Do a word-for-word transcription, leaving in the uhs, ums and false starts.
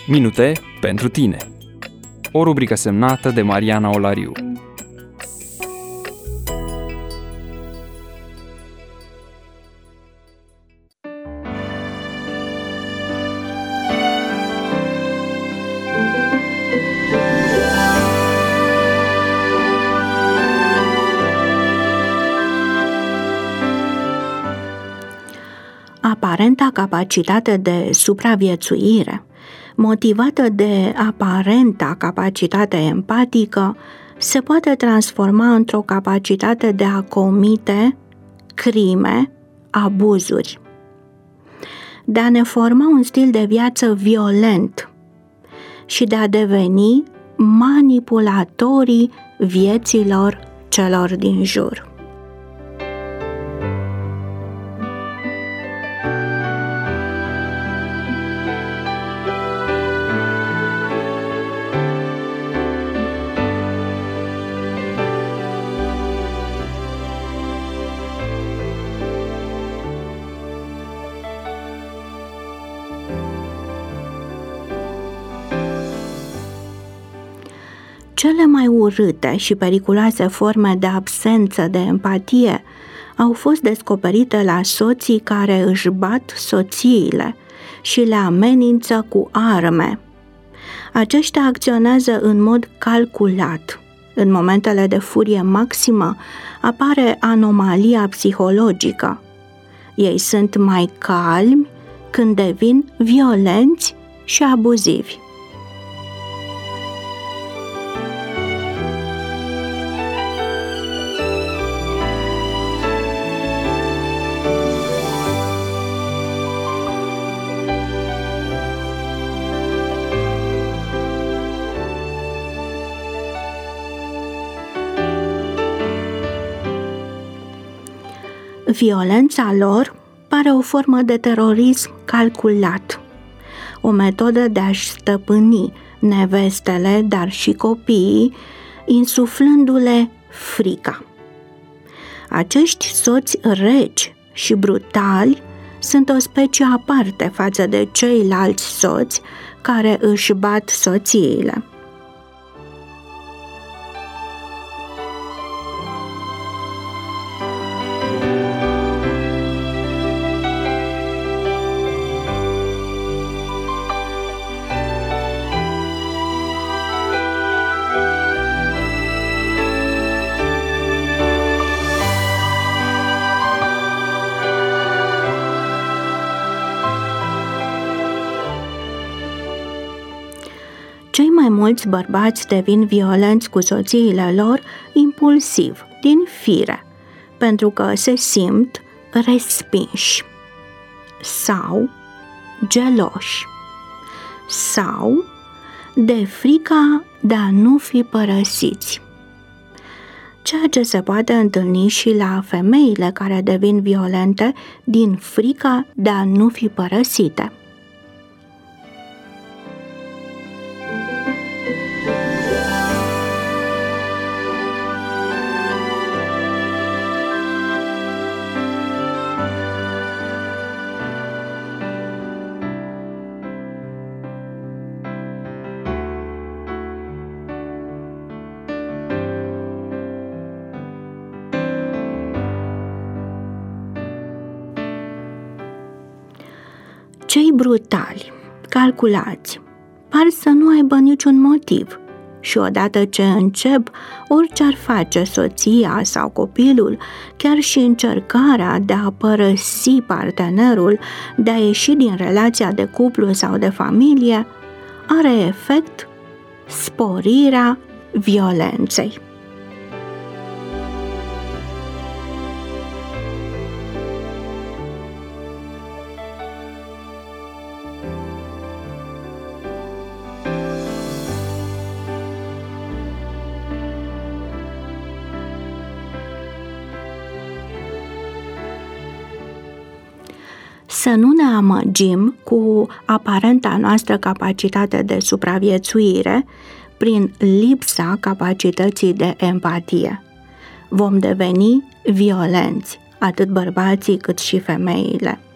Minute pentru tine. O rubrică semnată de Mariana Olariu. Aparenta capacitate de supraviețuire, motivată de aparenta capacitate empatică, se poate transforma într-o capacitate de a comite crime, abuzuri, de a ne forma un stil de viață violent și de a deveni manipulatorii vieților celor din jur. Cele mai urâte și periculoase forme de absență de empatie au fost descoperite la soții care își bat soțiile și le amenință cu arme. Aceștia acționează în mod calculat. În momentele de furie maximă apare anomalia psihologică. Ei sunt mai calmi când devin violenți și abuzivi. Violența lor pare o formă de terorism calculat, o metodă de a-și stăpâni nevestele, dar și copiii, insuflându-le frica. Acești soți reci și brutali sunt o specie aparte față de ceilalți soți care își bat soțiile. Cei mai mulți bărbați devin violenți cu soțiile lor impulsiv, din fire, pentru că se simt respinși sau geloși sau de frica de a nu fi părăsiți. Ceea ce se poate întâlni și la femeile care devin violente din frica de a nu fi părăsite. Cei brutali, calculați, par să nu aibă niciun motiv și odată ce încep, orice ar face soția sau copilul, chiar și încercarea de a părăsi partenerul, de a ieși din relația de cuplu sau de familie, are efect sporirea violenței. Să nu ne amăgim cu aparenta noastră capacitate de supraviețuire prin lipsa capacității de empatie. Vom deveni violenți, atât bărbații cât și femeile.